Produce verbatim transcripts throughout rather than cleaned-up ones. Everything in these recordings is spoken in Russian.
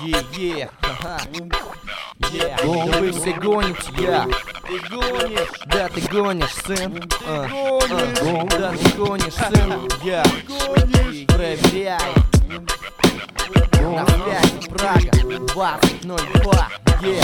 Е-е, ага. Е, да вы все гоните, я. Ты гонишь, да ты гонишь, сын. А, а, да ты гонишь, сын. Я проверяй. На связи Прага двадцать ноль два. Е.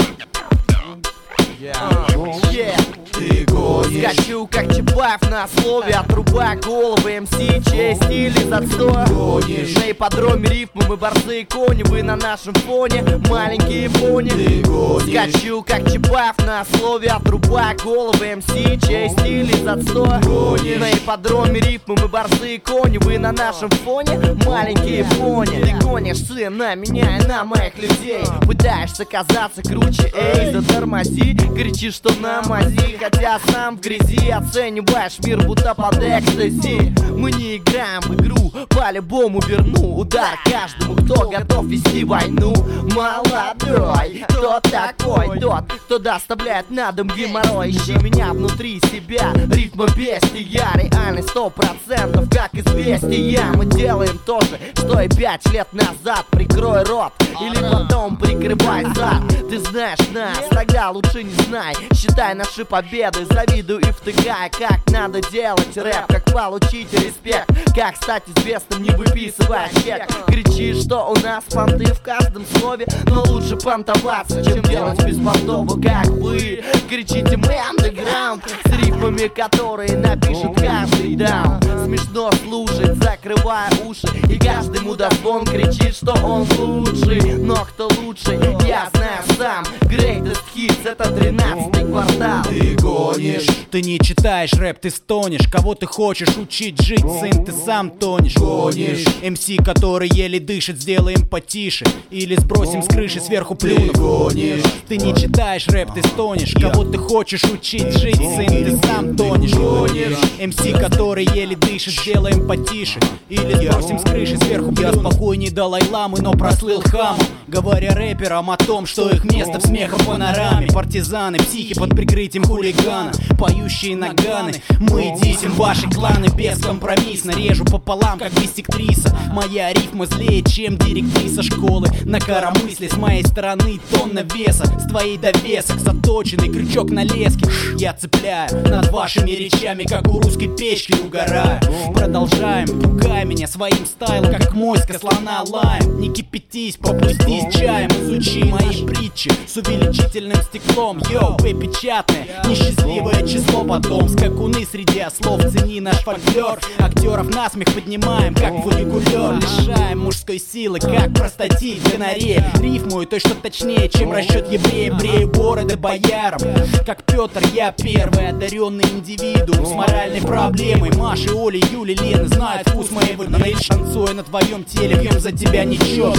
Yeah. Yeah. Ты гонишь. Скачу, как Чапаев на слове, отрубая головы эм си, чей стиль из отстоя. Гонишь. На ипподроме рифмы мы борзые кони, вы на нашем фоне маленькие пони. Ты гонишь. Скачу, как Чапаев на слове, отрубая головы эм си, чей стиль из отстоя. Гонишь. На ипподроме рифмы мы борзые кони, вы на нашем фоне маленькие пони. Ты гонишь, сын, на меня и на моих людей, пытаешься казаться круче, эй, затормози. Кричишь, что на мази, хотя сам в грязи оцениваешь мир будто под экстази. Мы не играем в игру, по-любому верну удар каждому, кто готов вести войну. Молодой, кто такой? Тот, кто доставляет на дом геморрой. Ищи меня внутри себя, ритма бестия, реальный сто процентов, как известия. Мы делаем то же, что и пять лет назад. Прикрой рот или потом прикрывай зад. Ты знаешь нас, тогда лучше не знай. Считай наши победы, завидуй и втыкай. Как надо делать рэп, как получить респект, как стать известным, не выписывая чек. Кричи, что у нас понты в каждом слове, но лучше понтоваться, чем делать беспонтово, как вы. Кричите, мы андеграунд, с рифмами, которые напишут каждый даун. Смешно слушать, закрывая уши, и каждый мудозвон кричит, что он лучший. Но кто лучше, я знаю сам. Greatest Hits — это тринадцатый квартал. Ты гонишь. Ты не читаешь рэп, ты стонешь. Кого ты хочешь учить жить, сын, ты сам тонешь. Гонишь. эм си, который еле дышит, сделаем потише. Или сбросим с крыши сверху плюнув. Ты гонишь. Ты не читаешь рэп, ты стонешь. Кого ты хочешь учить жить, сын, ты сам тонешь. Гонишь. эм си, который еле дышит, сделаем потише. Или сбросим с крыши сверху плюнув. Я спокойней Далай-ламы, но прослыл хамом, говоря рэперам о том, что их место в смехах панораме. Партизаны, психи под прикрытием хулигана, поющие наганы. Мы десим ваши кланы бескомпромиссно. Режу пополам, как биссектриса. Моя рифма злее, чем директриса школы. На коромысле с моей стороны тонна веса, с твоей довесок заточенный крючок на леске. Я цепляю над вашими речами, как у русской печки угораю. Продолжаем, пугай меня своим стайлом, как моська слона лаем. Не кипятись, попустись чаем, изучи мои притчи с увеличительным стеклом. Йоу, печатное, несчастливое число потом. Скакуны среди ослов, цени наш фольклор. Актеров насмех поднимаем, как фуникулер. Лишаем мужской силы, как простатит гонорея. Рифмую то, что точнее, чем расчет еврея. Брею бороды боярам, как Петр, я первый одаренный индивидуум с моральной проблемой. Маши, Оли, Юли, Лены знают вкус моего нейт. Танцуя на твоем теле, пьем за тебя ничего.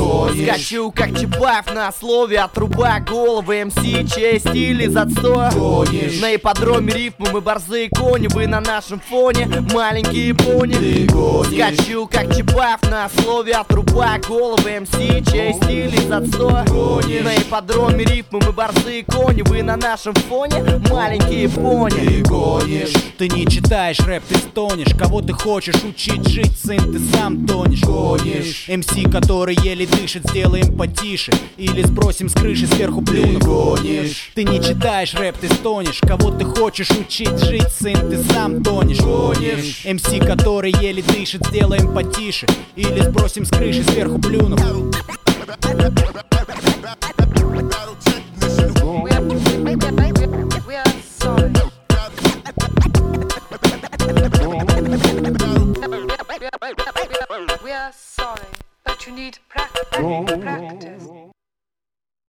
Скачу, как Чапаев на слове, отрубая головы эм си, чей стиль из отстоя. Гонишь. На ипподроме рифмы мы борзые кони, вы на нашем фоне маленькие пони. Ты гонишь. Скачу, как Чапаев на слове, отрубая головы эм си, чей стиль из отстоя. Гонишь. На ипподроме рифмы мы борзые кони, вы на нашем фоне маленькие пони. Ты гонишь. Ты не читаешь рэп, ты стонешь. Кого ты хочешь учить жить, сын, ты сам тонешь. Гонишь. эм си, который еле дышит, сделаем потише. Или сбросим с крыши сверху Ты плюнув. гонишь. Ты не читаешь рэп, ты стонешь. Кого ты хочешь учить жить, сын, ты сам тонешь. Гонишь. эм си, который еле дышит, сделаем потише. Или сбросим с крыши сверху плюнув. We are sorry. We are sorry, but you need practice. Practice.